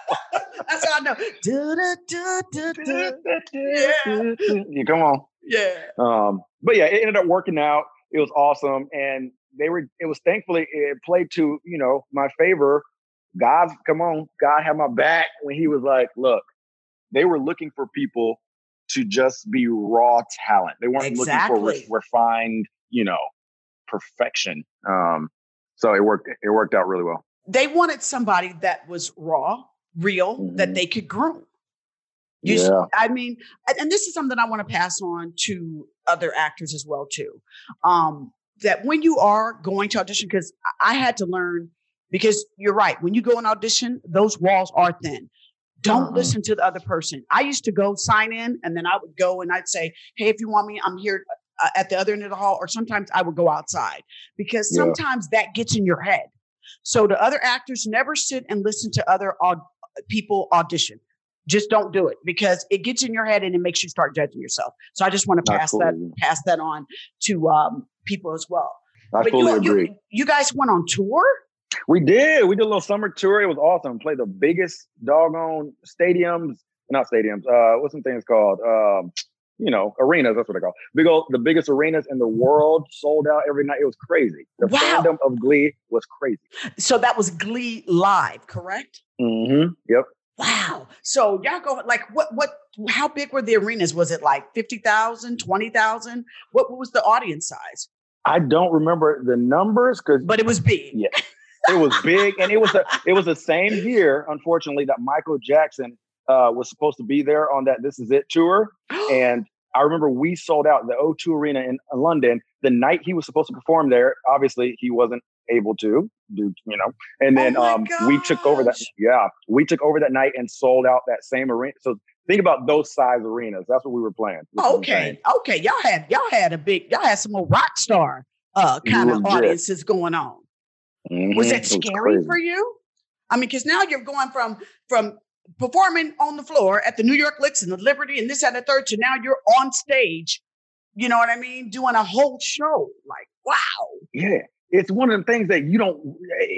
That's all I know. Do, do, do, do, do. Yeah. Yeah, come on. Yeah. Um, but yeah, it ended up working out. It was awesome, and they were. It was thankfully it played to you know my favor. God, come on, God had my back when He was like, "Look, they were looking for people to just be raw talent. They weren't Exactly. looking for re- refined, you know, perfection." Um, so it worked. It worked out really well. They wanted somebody that was raw, real, Mhm. that they could groom. You, Yeah. I mean, and and this is something I want to pass on to other actors as well too. Um, that when you are going to audition, because I had to learn, because you're right, when you go and audition, those walls are thin. Don't Uh-huh. listen to the other person. I used to go sign in, and then I would go and I'd say, "Hey, if you want me, I'm here uh, at the other end of the hall." Or sometimes I would go outside, because Yeah. sometimes that gets in your head. So the other actors, never sit and listen to other aud- people audition. Just don't do it, because it gets in your head and it makes you start judging yourself. So I just want to pass Absolutely. that pass that on to um, people as well. I But fully you, agree. you, you guys went on tour? We did. We did a little summer tour. It was awesome. Played the biggest doggone stadiums, not stadiums. Uh, what's some things called? Um, you know, arenas. That's what they call. Big old, the biggest arenas in the world, sold out every night. It was crazy. The Wow. fandom of Glee was crazy. So that was Glee Live, correct? Mm-hmm. Yep. Wow. So y'all go, like, what, what, how big were the arenas? Was it like fifty thousand, twenty thousand? What, what was the audience size? I don't remember the numbers because, But it was big. yeah, it was big, and it was a, it was the same year, unfortunately, that Michael Jackson uh, was supposed to be there on that "This Is It" tour, and I remember we sold out the O two Arena in London the night he was supposed to perform there. Obviously, he wasn't able to do, you know, and then Oh my um, we took over that. gosh. Yeah, we took over that night and sold out that same arena. So think about those size arenas. That's what we were playing. which is Okay. insane. Okay. Y'all had, y'all had a big, y'all had some more rock star uh, kind of Legit. audiences going on. Mhm. Was It that scary crazy. for you? I mean, because now you're going from from performing on the floor at the New York Licks and the Liberty and this and the third to now you're on stage. You know what I mean? Doing a whole show. Like, wow. Yeah, it's one of the things that you don't.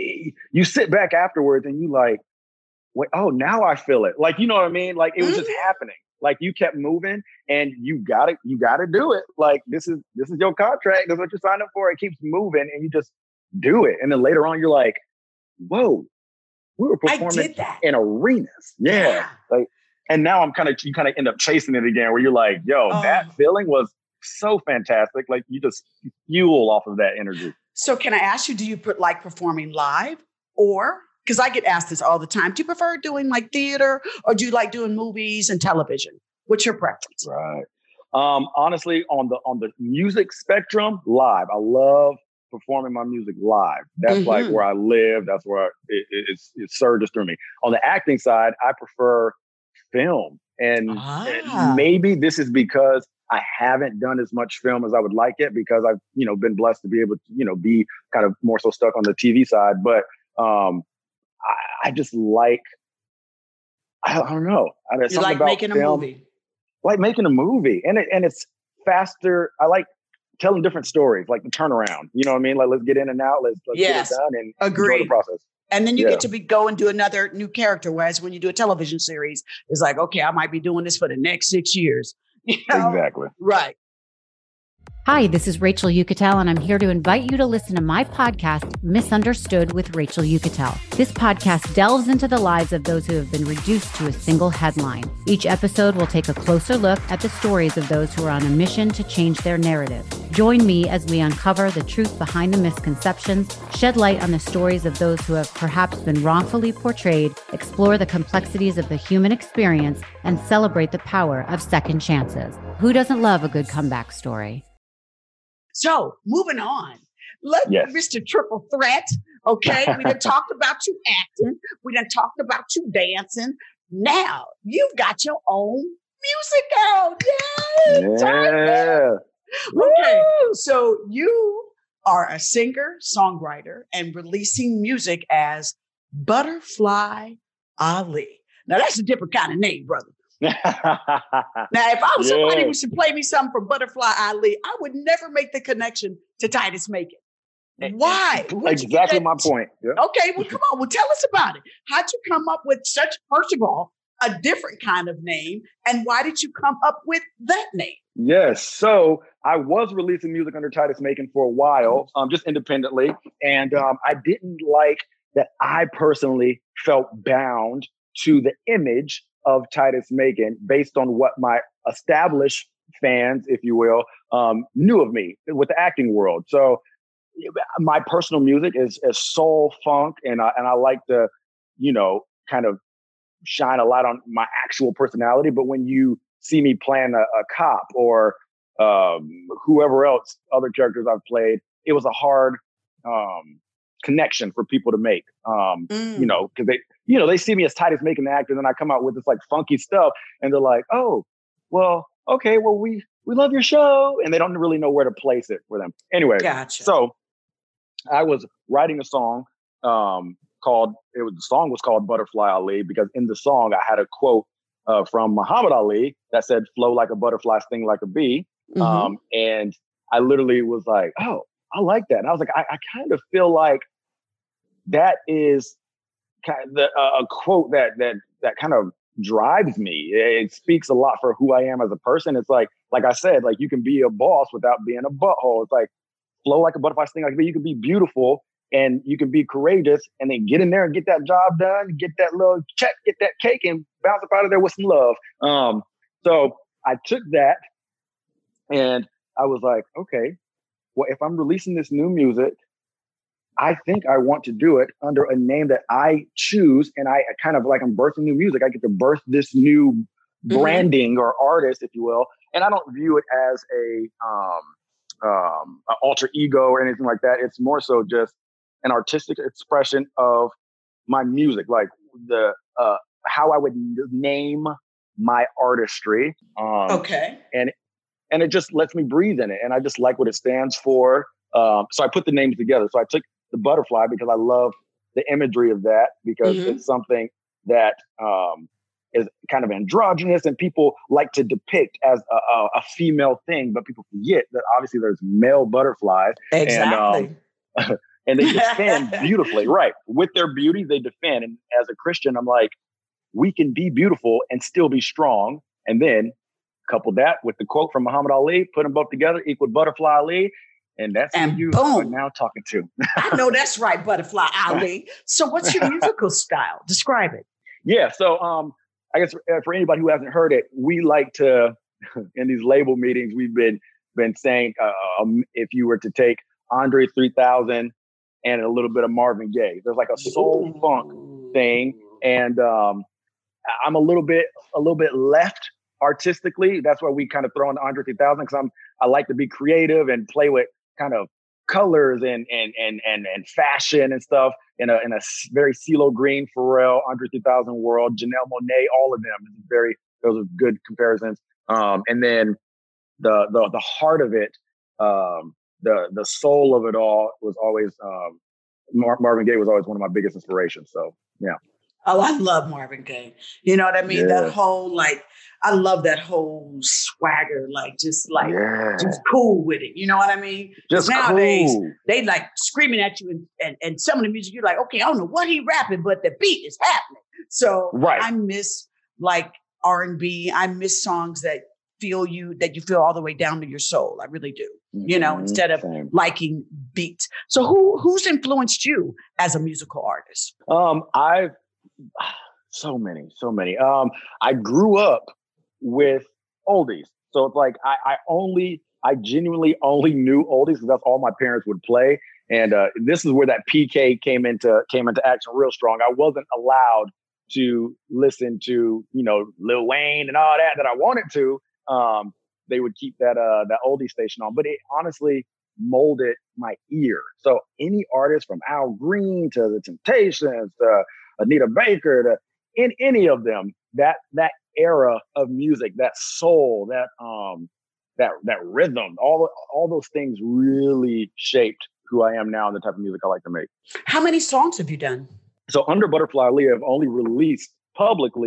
You sit back afterwards and you like, wait, oh, now I feel it. Like, you know what I mean? Like it was just happening. Like you kept moving, and you got to you got to do it. Like this is this is your contract. That's what you signed up for. It keeps moving, and you just do it. And then later on, you're like, whoa, we were I performing did that. in arenas. Yeah. Yeah. Like, and now I'm kind of you kind of end up chasing it again, where you're like, yo, Oh. that feeling was so fantastic. Like you just fuel off of that energy. So can I ask you, do you put like performing live, or, because I get asked this all the time, do you prefer doing like theater or do you like doing movies and television? What's your preference? Right. Um, honestly, on the on the music spectrum, live. I love performing my music live. That's like Mhm. where I live. That's where it, it, it's, it surges through me. On the acting side, I prefer film. And, Ah. and maybe this is because I haven't done as much film as I would like it, because I've, you know, been blessed to be able to, you know, be kind of more so stuck on the T V side. But um, I, I just like, I don't, I don't know. I, there's You something like about making a film, movie? like making a movie, and it, and it's faster. I like telling different stories, like the turnaround. You know what I mean? Like let's get in and out. Let's, let's Yes. get it done and enjoy Agreed. the process. And then you Yeah. get to be go and do another new character. Whereas when you do a television series, it's like, okay, I might be doing this for the next six years. You know? Exactly. Right. Hi, this is Rachel Yucatel, and I'm here to invite you to listen to my podcast, Misunderstood with Rachel Yucatel. This podcast delves into the lives of those who have been reduced to a single headline. Each episode will take a closer look at the stories of those who are on a mission to change their narrative. Join me as we uncover the truth behind the misconceptions, shed light on the stories of those who have perhaps been wrongfully portrayed, explore the complexities of the human experience, and celebrate the power of second chances. Who doesn't love a good comeback story? So moving on, let Yes. Mister Triple Threat. Okay, we done talked about you acting. We done talked about you dancing. Now you've got your own music out. Yay! Yeah. Okay, so you are a singer, songwriter, and releasing music as Butterfly Ali. Now that's a different kind of name, brother. Now, if I was yeah. somebody who should play me something from Butterfly Ali, I would never make the connection to Titus Macon. Why? Exactly my point. Yeah. Okay, well, come on. Well, tell us about it. How'd you come up with such, first of all, a different kind of name? And why did you come up with that name? Yes. So I was releasing music under Titus Macon for a while, um, just independently. And um, I didn't like that I personally felt bound to the image of Titus Macon based on what my established fans, if you will, um, knew of me with the acting world. So my personal music is, is soul, funk, and I, and I like to, you know, kind of shine a light on my actual personality. But when you see me playing a, a cop or um, whoever else, other characters I've played, it was a hard um, connection for people to make, um, mm. you know, because they, you know, they see me as Titus Macon the actor, and then I come out with this like funky stuff, and they're like, oh, well, okay, well, we we love your show, and they don't really know where to place it for them. Anyway, gotcha. So I was writing a song um, called, it was the song was called Butterfly Ali, because in the song I had a quote uh, from Muhammad Ali that said, "Flow like a butterfly, sting like a bee." Mm-hmm. Um, and I literally was like, oh, I like that. And I was like, I, I kind of feel like that is kind of the, uh, a quote that that that kind of drives me. It speaks a lot for who I am as a person. It's like, like I said, like you can be a boss without being a butthole. It's like flow like a butterfly, sting like a bee. You can be beautiful and you can be courageous, and then get in there and get that job done, get that little check, get that cake, and bounce up out of there with some love. Um, so I took that and I was like, okay, well, if I'm releasing this new music, I think I want to do it under a name that I choose. And I kind of like, I'm birthing new music. I get to birth this new mm-hmm. branding or artist, if you will. And I don't view it as a um, um, an alter ego or anything like that. It's more so just an artistic expression of my music, like the uh, how I would name my artistry. Um, okay. And and it just lets me breathe in it. And I just like what it stands for. Um, so I put the names together. So I took the butterfly because I love the imagery of that, because mm-hmm. it's something that um, is kind of androgynous and people like to depict as a, a, a female thing, but people forget that obviously there's male butterflies. Exactly. And, um, and they defend beautifully, right? With their beauty, they defend. And as a Christian, I'm like, we can be beautiful and still be strong. And then couple that with the quote from Muhammad Ali, put them both together, equal Butterfly Ali. And that's and who you boom. are now talking to. I know that's right, Butterfly Ali. So what's your musical style? Describe it. Yeah. So um, I guess for, for anybody who hasn't heard it, we like to, in these label meetings, we've been been saying, uh, um, if you were to take Andre three thousand and a little bit of Marvin Gaye, there's like a soul Ooh. funk thing. And um, I'm a little bit, a little bit left artistically. That's why we kind of throw in the Andre three thousand, because I'm, I like to be creative and play with kind of colors and and and and and fashion and stuff in a in a very CeeLo Green, Pharrell, Andre three thousand world, Janelle Monáe, all of them. It's very, those are good comparisons. Um, and then the the the heart of it, um, the the soul of it all was always um, Mar- Marvin Gaye was always one of my biggest inspirations. So yeah. Oh, I love Marvin Gaye. You know what I mean? Yeah. That whole, like, I love that whole swagger, like, just like, yeah. just cool with it. You know what I mean? Just nowadays, cool. They like screaming at you, and, and, and some of the music, you're like, okay, I don't know what he rapping, but the beat is happening. So right. I miss like R and B. I miss songs that feel you, that you feel all the way down to your soul. I really do. Mm-hmm. You know, instead of Same. liking beats. So who who's influenced you as a musical artist? Um, I've So many, so many. Um, I grew up with oldies. So it's like I, I only, I genuinely only knew oldies because that's all my parents would play. And uh, this is where that P K came into came into action real strong. I wasn't allowed to listen to, you know, Lil Wayne and all that that I wanted to. Um, they would keep that uh, that oldie station on, but it honestly molded my ear. So any artist from Al Green to the Temptations to Anita Baker, to in any of them, that that era of music, that soul, that um, that that rhythm, all all those things really shaped who I am now and the type of music I like to make. How many songs have you done? So under Butterfly Ali, I've only released publicly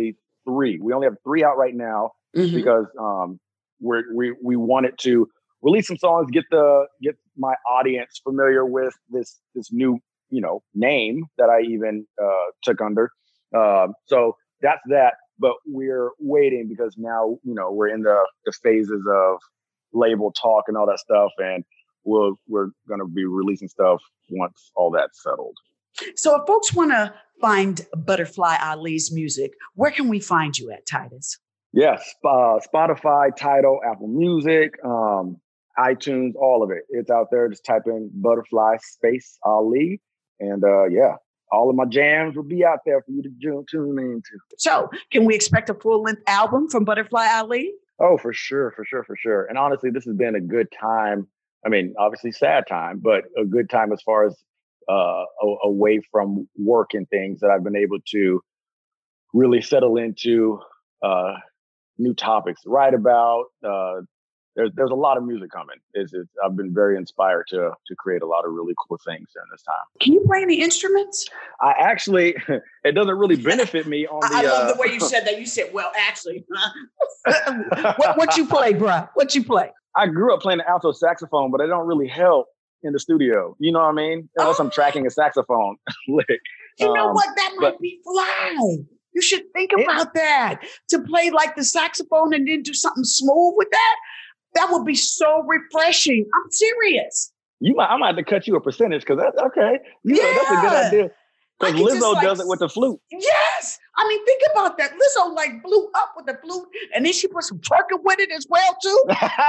three. We only have three out right now mm-hmm. because um, we're, we we wanted to release some songs, get the get my audience familiar with this this new you know name that I even uh, took under. Um, so that's that. But we're waiting because now you know we're in the the phases of label talk and all that stuff, and we'll we're gonna be releasing stuff once all that's settled. So if folks want to find Butterfly Ali's music, where can we find you at, Titus? Yes, uh, Spotify, Tidal, Apple Music, um, iTunes, all of it. It's out there. Just type in Butterfly Space Ali. And uh, yeah, all of my jams will be out there for you to tune into. So can we expect a full-length album from Butterfly Ali? Oh, for sure, for sure, for sure. And honestly, this has been a good time. I mean, obviously sad time, but a good time as far as uh, away from work and things that I've been able to really settle into uh, new topics to write about. Uh, there's there's a lot of music coming. It's, it's, I've been very inspired to to create a lot of really cool things during this time. Can you play any instruments? I actually, it doesn't really benefit me on the. I love uh, the way you said that. You said, "Well, actually, what what you play, bro? What you play?" I grew up playing the alto saxophone, but it don't really help in the studio. You know what I mean? Unless oh. I'm tracking a saxophone lick. You um, know what? That might but, be fly. You should think about it, that. To play like the saxophone and then do something smooth with that. That would be so refreshing. I'm serious. You might, I might have to cut you a percentage because that's okay. You yeah. know, that's a good idea. Because Lizzo like, does it with the flute. Yes. I mean, think about that. Lizzo like blew up with the flute and then she put some twerking with it as well, too.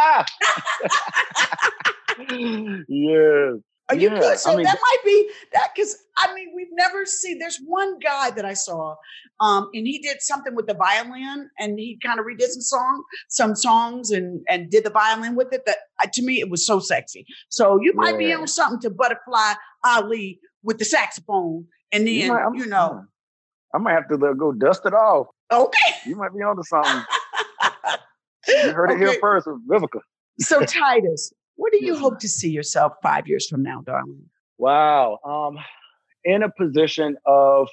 Yes. Are you yeah. good? So I mean, that might be that because I mean, we've never seen, there's one guy that I saw um, and he did something with the violin and he kind of redid some song, some songs and, and did the violin with it that uh, to me, it was so sexy. So you might yeah. be on something to Butterfly Ali with the saxophone. And then, you, might, you know. I might have to go dust it off. Okay. You might be onto something. You heard it okay. here first with Vivica. So Titus, where do you hope to see yourself five years from now, darling? Wow. Um, in a position of,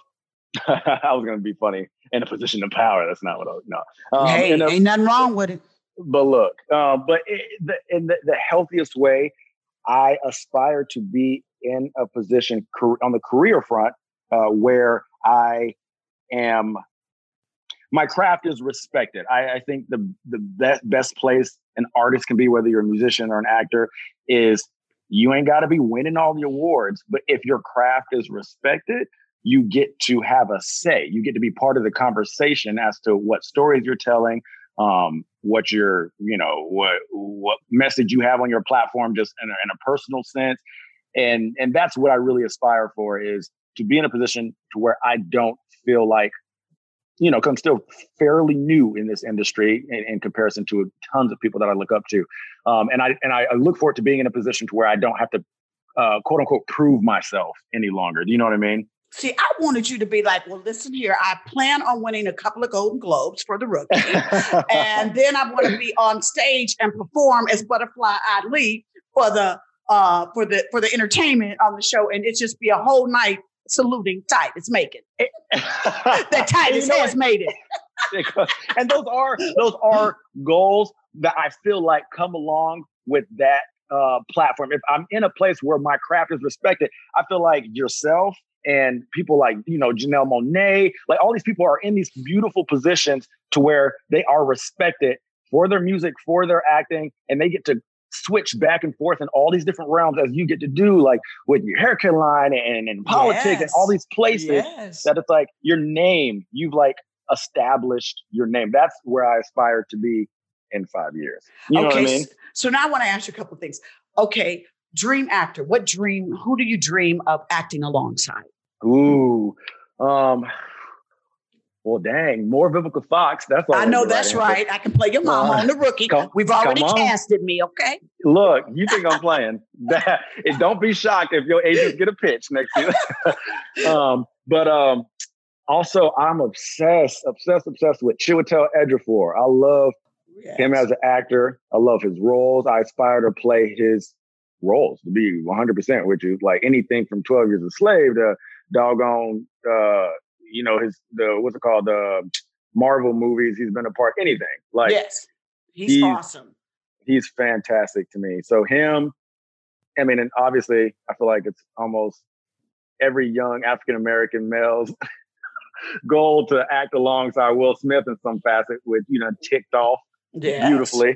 I was going to be funny, in a position of power. That's not what I was, no. Um, hey, a, ain't nothing wrong with it. But look, um, but it, the, in the, the healthiest way, I aspire to be in a position on the career front uh, where I am, my craft is respected. I, I think the the best, best place an artist can be, whether you're a musician or an actor, is you ain't got to be winning all the awards, but if your craft is respected, you get to have a say. You get to be part of the conversation as to what stories you're telling, um, what your, you know, what what message you have on your platform, just in a, in a personal sense. And and that's what I really aspire for, is to be in a position to where I don't feel like, you know, 'cause I'm still fairly new in this industry in, in comparison to tons of people that I look up to. Um, and I and I, I look forward to being in a position to where I don't have to, uh, quote unquote, prove myself any longer. Do you know what I mean? See, I wanted you to be like, well, listen here, I plan on winning a couple of Golden Globes for The Rookie. And then I want to be on stage and perform as Butterfly Ali for the uh, for the for the entertainment on the show. And it's just be a whole night saluting Titus Macon. That Titus you know, has made it. And those are those are goals that I feel like come along with that uh, platform. If I'm in a place where my craft is respected, I feel like yourself and people like, you know, Janelle Monáe, like all these people are in these beautiful positions to where they are respected for their music, for their acting, and they get to switch back and forth in all these different realms as you get to do, like with your haircut line and, and politics yes. and all these places yes. that it's like your name, you've like established your name. That's where I aspire to be in five years. You know okay, what I mean? So now I want to ask you a couple of things. Okay, dream actor. What dream, who do you dream of acting alongside? Ooh, um, well, dang, more Vivica Fox. That's all I know that's right. right. I can play your mama uh, on The Rookie. Come, We've already casted me, okay? Look, you think I'm playing. That, it, don't be shocked if your agents get a pitch next year. um, but um, also, I'm obsessed, obsessed, obsessed with Chiwetel Ejiofor. I love yes. him as an actor. I love his roles. I aspire to play his roles, to be one hundred percent with you. Like anything from twelve Years a Slave to doggone, uh, you know, his, the, what's it called? The Marvel movies. He's been a part anything. Like yes, he's, he's awesome. He's fantastic to me. So him, I mean, and obviously, I feel like it's almost every young African American male's goal to act alongside Will Smith in some facet, which you know ticked off yes. beautifully.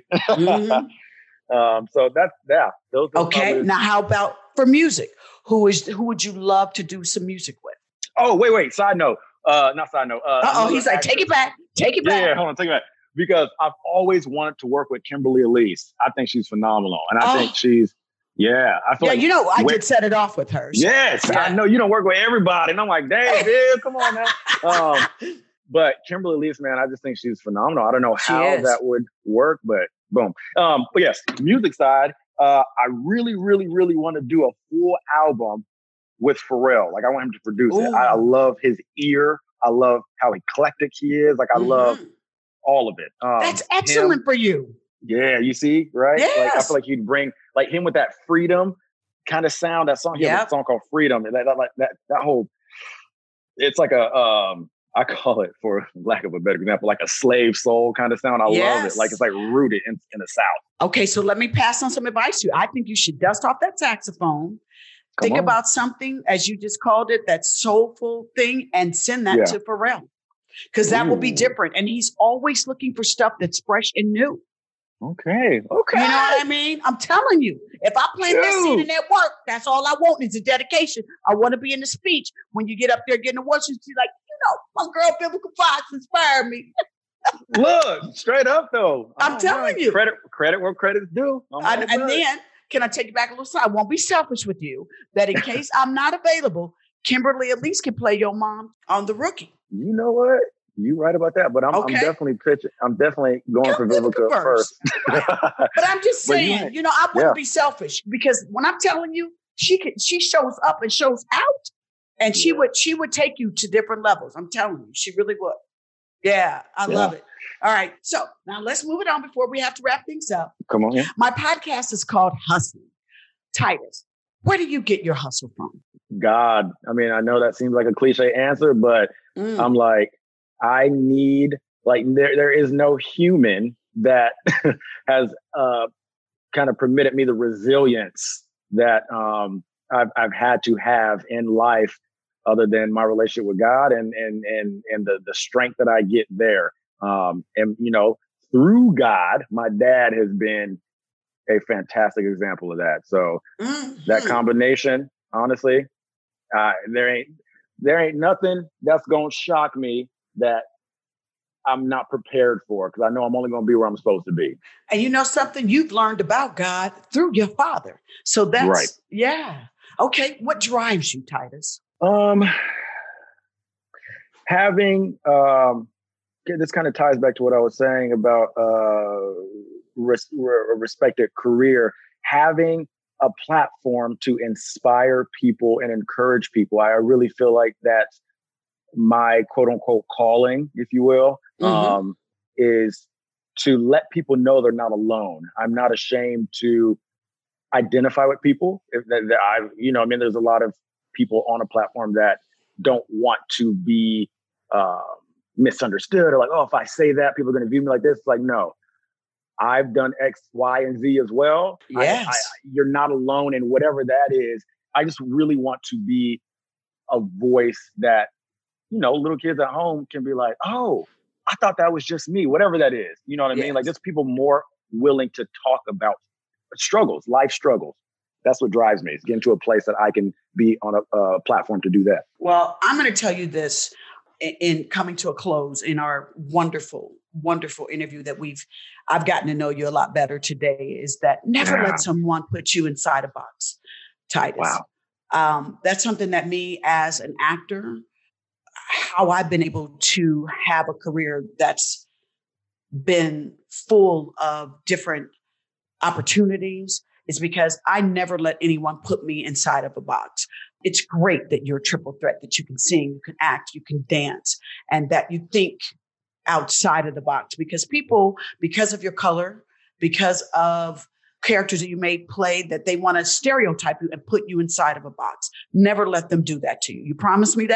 Mm-hmm. um, so that's yeah. Those are okay. probably... Now, how about for music? Who is who would you love to do some music with? Oh, wait, wait. Side note. Uh, not side note. Uh oh, he's like, actor. take it back, take it back. Yeah, yeah, hold on, take it back. Because I've always wanted to work with Kimberly Elise. I think she's phenomenal, and I oh. think she's. Yeah, I feel yeah, like you know, I when, did set it off with her. So. Yes, yeah. I know you don't work with everybody, and I'm like, damn, dude, come on now. Um, but Kimberly Elise, man, I just think she's phenomenal. I don't know how that would work, but boom. Um, but yes, music side, uh, I really, really, really want to do a full album with Pharrell. Like, I want him to produce Ooh. it. I, I love his ear. I love how eclectic he is. Like, I mm-hmm. love all of it. Um, That's excellent him, for you. Yeah, you see, right? Yes. Like I feel like he'd bring like him with that freedom kind of sound. That song, he yep. has a song called Freedom. That, that like that that whole, it's like a um, I call it, for lack of a better example, like a slave soul kind of sound. I yes. love it. Like it's like rooted in, in the South. Okay, so let me pass on some advice to you. I think you should dust off that saxophone. Come Think on. about something, as you just called it, that soulful thing, and send that yeah. to Pharrell. Because that Ooh. will be different. And he's always looking for stuff that's fresh and new. Okay. Okay. You know what I mean? I'm telling you, if I play Dude. this scene in that work, that's all I want is a dedication. I want to be in the speech when you get up there getting awards. She's like, you know, my girl Vivica Fox inspired me. Look, straight up though. I'm oh, telling right. you. Credit credit where credit's due. I, and then, can I take it back a little side? I won't be selfish with you. That in case I'm not available, Kimberly at least can play your mom on The Rookie. You know what? You right about that, but I'm, okay. I'm definitely pitching. I'm definitely going You're for Vivica first. Right. But I'm just saying, you, you know, I wouldn't yeah. be selfish because when I'm telling you, she can, she shows up and shows out, and she yeah. would she would take you to different levels. I'm telling you, she really would. Yeah, I yeah. love it. All right, so now let's move it on before we have to wrap things up. Come on, yeah. My podcast is called Hustling. Titus, where do you get your hustle from? God, I mean, I know that seems like a cliche answer, but mm. I'm like. I need, like, there there is no human that has uh, kind of permitted me the resilience that um, I've, I've had to have in life other than my relationship with God and and and and the, the strength that I get there. Um, and, you know, through God, my dad has been a fantastic example of that. So mm-hmm. that combination, honestly, uh, there ain't there ain't nothing that's going to shock me that I'm not prepared for, because I know I'm only going to be where I'm supposed to be. And you know something? You've learned about God through your father. So that's, right. yeah. Okay. What drives you, Titus? Um, having, um, this kind of ties back to what I was saying about uh, res- a respected career. Having a platform to inspire people and encourage people. I really feel like that's my quote unquote calling, if you will, mm-hmm. um, is to let people know they're not alone. I'm not ashamed to identify with people. If that, that I, you know, I mean, there's a lot of people on a platform that don't want to be uh, misunderstood or like, oh, if I say that, people are going to view me like this. It's like, no, I've done X, Y, and Z as well. Yes. I, I, you're not alone in whatever that is. I just really want to be a voice that, you know, little kids at home can be like, oh, I thought that was just me, whatever that is. You know what I yes. mean? Like, there's people more willing to talk about struggles, life struggles. That's what drives me. It's getting to a place that I can be on a, a platform to do that. Well, I'm going to tell you this in, in coming to a close in our wonderful, wonderful interview that we've, I've gotten to know you a lot better today, is that never yeah. let someone put you inside a box, Titus. Wow. Um, that's something that me as an actor, how I've been able to have a career that's been full of different opportunities is because I never let anyone put me inside of a box. It's great that you're a triple threat, that you can sing, you can act, you can dance, and that you think outside of the box, because people, because of your color, because of characters that you may play, that they want to stereotype you and put you inside of a box. Never let them do that to you. You promise me that?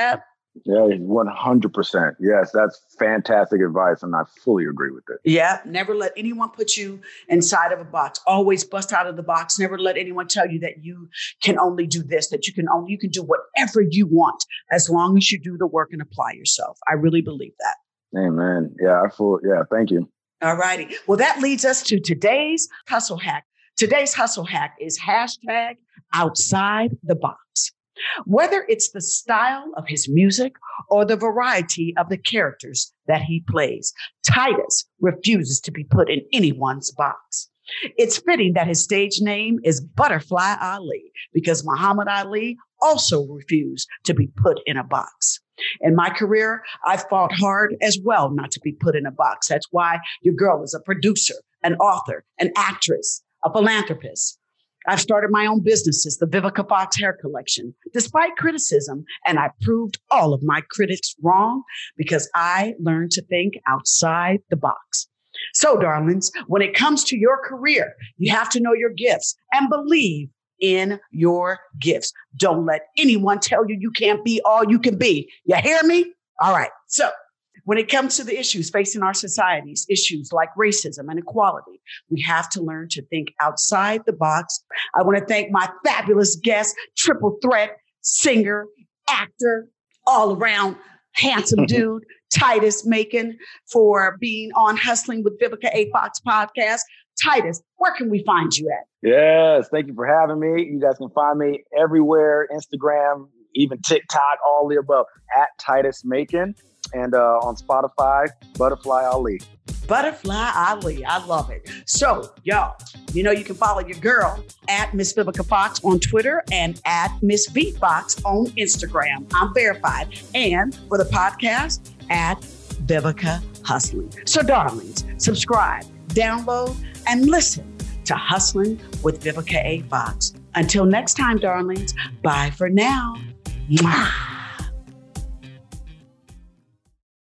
Yeah, one hundred percent. Yes, that's fantastic advice, and I fully agree with it. Yeah, never let anyone put you inside of a box. Always bust out of the box. Never let anyone tell you that you can only do this, that you can only, you can do whatever you want as long as you do the work and apply yourself. I really believe that. Amen. Yeah, I full, yeah, thank you. All righty. Well, that leads us to today's hustle hack. Today's hustle hack is hashtag outside the box. Whether it's the style of his music or the variety of the characters that he plays, Titus refuses to be put in anyone's box. It's fitting that his stage name is Butterfly Ali because Muhammad Ali also refused to be put in a box. In my career, I've fought hard as well not to be put in a box. That's why your girl is a producer, an author, an actress, a philanthropist. I've started my own businesses, the Vivica Fox Hair Collection, despite criticism, and I proved all of my critics wrong because I learned to think outside the box. So, darlings, when it comes to your career, you have to know your gifts and believe in your gifts. Don't let anyone tell you you can't be all you can be. You hear me? All right. So, when it comes to the issues facing our societies, issues like racism and equality, we have to learn to think outside the box. I want to thank my fabulous guest, triple threat, singer, actor, all around handsome dude, Titus Macon, for being on Hustling with Vivica A. Fox podcast. Titus, where can we find you at? Yes, thank you for having me. You guys can find me everywhere, Instagram, even TikTok, all the above, at Titus Macon. And uh, on Spotify, Butterfly Ali. Butterfly Ali. I love it. So, y'all, you know, you can follow your girl at Miss Vivica Fox on Twitter and at Miss V Fox on Instagram. I'm verified. And for the podcast, at Vivica Hustling. So, darlings, subscribe, download, and listen to Hustling with Vivica A. Fox. Until next time, darlings, bye for now. Mwah.